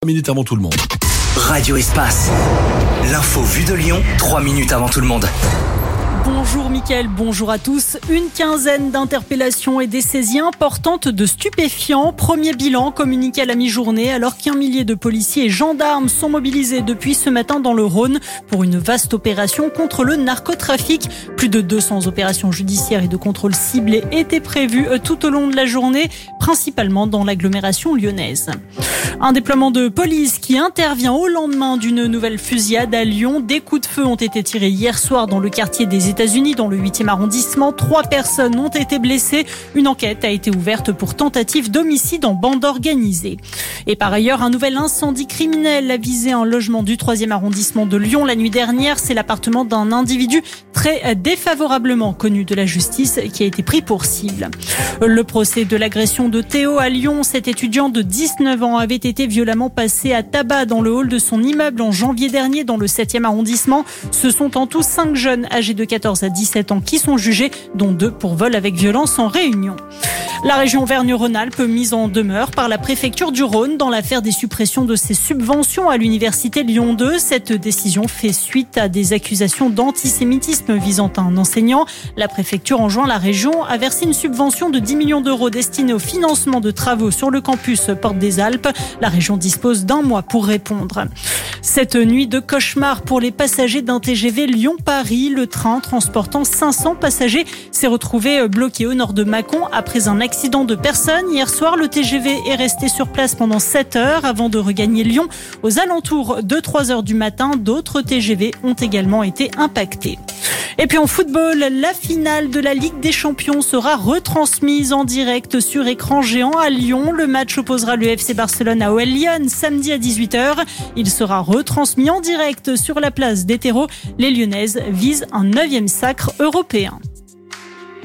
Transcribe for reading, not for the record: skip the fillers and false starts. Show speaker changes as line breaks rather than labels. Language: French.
3 minutes avant tout le monde.
Radio Espace. L'info vue de Lyon, 3 minutes avant tout le monde.
Bonjour Mickaël, bonjour à tous. Une quinzaine d'interpellations et des saisies importantes de stupéfiants. Premier bilan communiqué à la mi-journée alors qu'un millier de policiers et gendarmes sont mobilisés depuis ce matin dans le Rhône pour une vaste opération contre le narcotrafic. Plus de 200 opérations judiciaires et de contrôles ciblés étaient prévues tout au long de la journée, principalement dans l'agglomération lyonnaise. Un déploiement de police qui intervient au lendemain d'une nouvelle fusillade à Lyon. Des coups de feu ont été tirés hier soir dans le quartier des États-Unis, dans le 8e arrondissement. 3 personnes ont été blessées. Une enquête a été ouverte pour tentative d'homicide en bande organisée. Et par ailleurs, un nouvel incendie criminel a visé un logement du 3e arrondissement de Lyon la nuit dernière. C'est l'appartement d'un individu très défavorablement connu de la justice qui a été pris pour cible. Le procès de l'agression de Théo à Lyon, cet étudiant de 19 ans avait été violemment passé à tabac dans le hall de son immeuble en janvier dernier dans le 7e arrondissement. Ce sont en tout 5 jeunes âgés de 14 à 17 ans qui sont jugés, dont 2 pour vol avec violence en réunion. La région Auvergne-Rhône-Alpes mise en demeure par la préfecture du Rhône dans l'affaire des suppressions de ses subventions à l'université Lyon 2. Cette décision fait suite à des accusations d'antisémitisme visant un enseignant. La préfecture enjoint la région à verser une subvention de 10 millions d'euros destinée au financement de travaux sur le campus Porte des Alpes. La région dispose d'1 mois pour répondre. Cette nuit de cauchemar pour les passagers d'un TGV Lyon-Paris. Le train transportant 500 passagers s'est retrouvé bloqué au nord de Mâcon après un accident de personne. Hier soir, le TGV est resté sur place pendant 7 heures avant de regagner Lyon. Aux alentours de 3 heures du matin, d'autres TGV ont également été impactés. Et puis en football, la finale de la Ligue des Champions sera retransmise en direct sur écran géant à Lyon. Le match opposera le FC Barcelone à OL Lyon samedi à 18h. Il sera retransmis en direct sur la place des terreaux. Les Lyonnaises visent un 9e sacre européen.